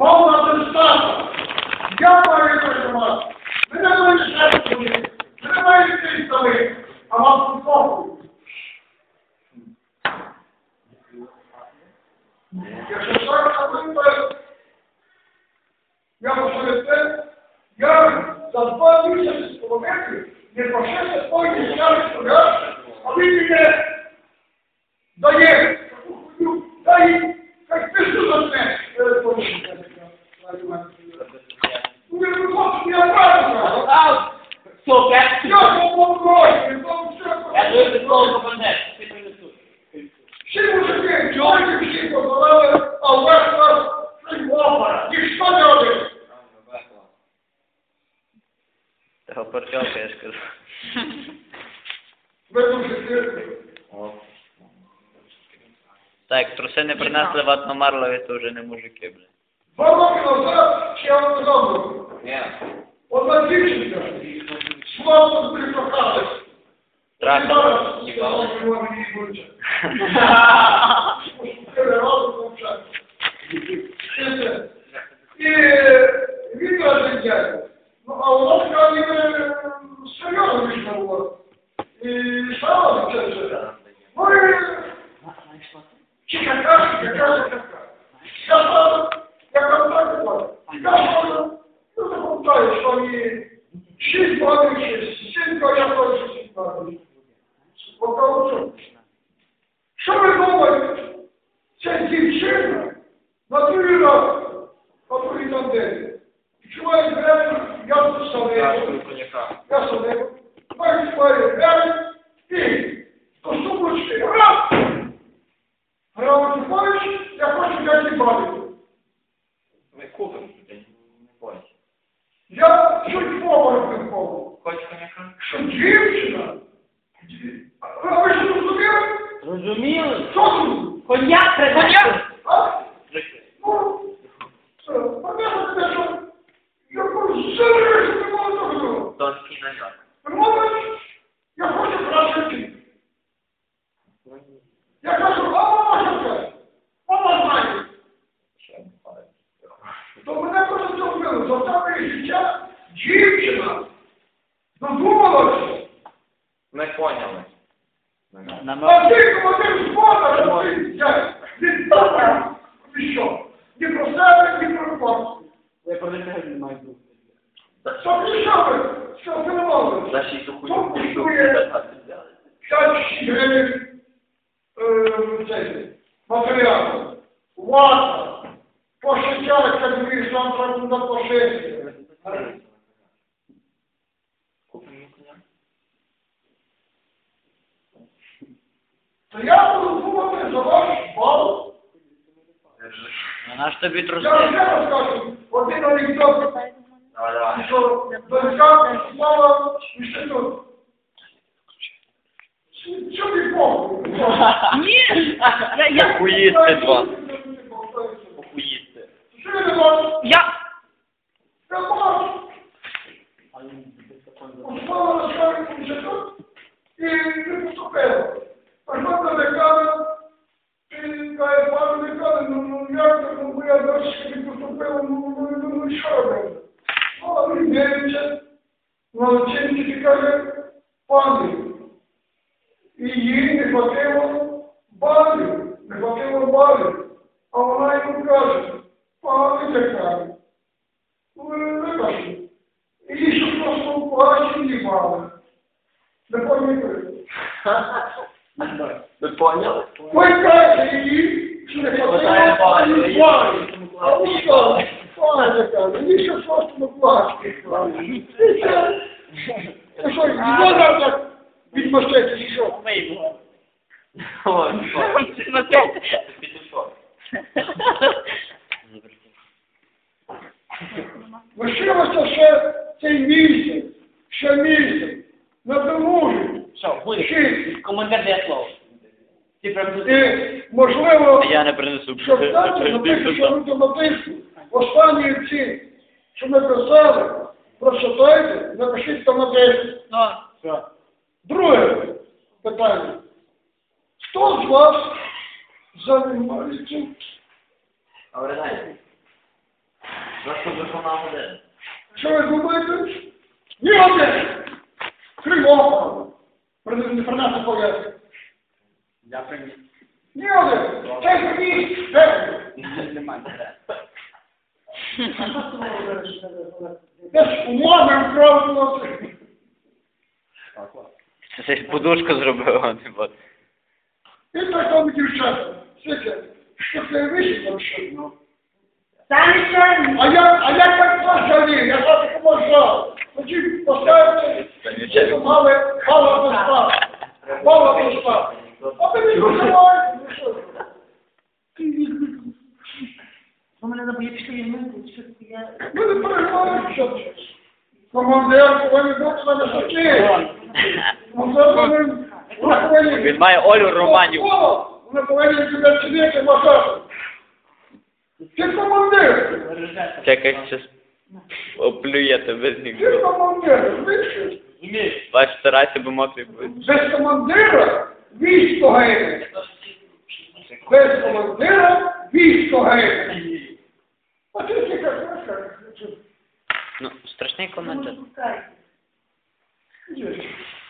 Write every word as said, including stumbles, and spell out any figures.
мав на дистанцію. Я маю приймати. Ви не маєте шеф ходити. Ви не маєте йти самі. А вам спокою. Якщо так, то я посеред те, я за два місяці з половиною не пошився свої дівчани стояти, а він мені дає таку хуйню, дай, як пишу за це. Ну, не виходить, я правильно. Все, п'ять. Я попробую, тому все. Я дуже слово командир, ти принесуть. Всі мужики, чоловіки всі позалили, а весь нас опера. Ніхто не один. Того парчалка, я ж кажу. Ви дуже сильні. Так, труси не принесли ватно-марлові, то вже не мужики, бля. Два роки назад, ще я вам казав, одна дівчинка, слава дуже кохалась. Траха. І зараз, я вам її вивчу. Чотири рази навчати. І він каже, дядя, ну, а у нас каже, серйозно вічно було. І стала вчитися. Ну і чи какашка, какашка, какашка. Я сразу, я контактував. Я сразу, ну, запам'ятаю, що вони шість балів, шість, сім, я теж шість балів. Покажу. Що ви думаєте? Ця дівчина на другий раз, на другий там день. Чуває двері, я садив. Я садив. Маю свої двері і поступочки. Раз! Грав Тихович, я хочу п'ять балів. Ви купимо, не бойся. Я чуть повар приходив. Хочеш коняка? Що дівчина? А ви що розуміли? Розуміли? Що тут? Коньяк треба. А? Ну, це, пам'ятаєте, те, що я кажу, зелені, що не можу того. Тонкий намек. Понимаєш? Я хочу краще йти. Я кажу, а мама що каже? Мама знає. То мене просто зробили, за саме життя дівчина додумалася. Ми поняли. А ти, командир згода, що ти, я, він так, і що? Ні про себе, ні про вас. Ви про них не маєте. Що ти що ви? Що ти не можеш? Наші ту Хто хуйню коштує п'ять гривень цей, матеріал, вата, пошиття, як тобі сам треба туди пошити. Купимо коня. То я буду думати за ваш бал. А наш тобі труси? Я ще раз кажу, один анекдот, Давай, давай. що дочка слава і ще тут. Що ти похуй? Ні, я, я, Охуїсти два. Охуїсти. Що ти не бачиш? я, Я бачу. Слава на школі ще тут і не поступила. А що це декана? Ти каже, пане декане, ну як так, ну я дочка не поступила, ну ну і що робити? Ну, а він дивиться, на вчинці каже, пане, і їй не хватило балів, не хватило балів. А вона йому каже, пане декане, ну вибачте, і їй що просто в плачі не бали. Не пам'ятаю. Ви поняли? Ой, каже їй, що не хватило балів. А ви що? Пане декане, їй що просто в плачі. Ти що, його так відпустити, чи що? Ой, смотрите. підійшов. Лишилося ще цей місяць, ще місяць, на домові. Що, будеш? Шість. Командир дає слово. Ти прям І, можливо, Я не принесу. щоб знати, напишу, що ми напишу. Останні ці, що ми писали, прочитайте, напишіть там на десять. Ну, Друге питання. Хто з вас займається Просто виховна година. Що ви думаєте? Ні один! Кривого! Не принесе пов'язки. Я приніс. Ні один! Це такий! Де? Немає. Десь умовно вправду. Це щось подушку зробив, а не бот. І так там дівчата. Скільки? Що це вийшло там що? Ну. Санечка, А я, а я так пожалів, я так поможу. Хотів поставити, що мали мало поспати. Мало поспати. А ти не поживаєш, ну що? у мене забує пішли мити, що я... Ми не переживаємо, що це. Командир повинен бути на висоті. Командир повинен... Вона повинен... Він має Олю Романів. Вона повинен тебе сидіти вважати. Ти командир. Це якась щось оплює тебе з Ти ніг. командир, розумієш? Бач, старайся, бо мокрий буде. Без командира військо гине. Без командира військо гине. А ти тільки кажеш, Ну, страшний коментар. що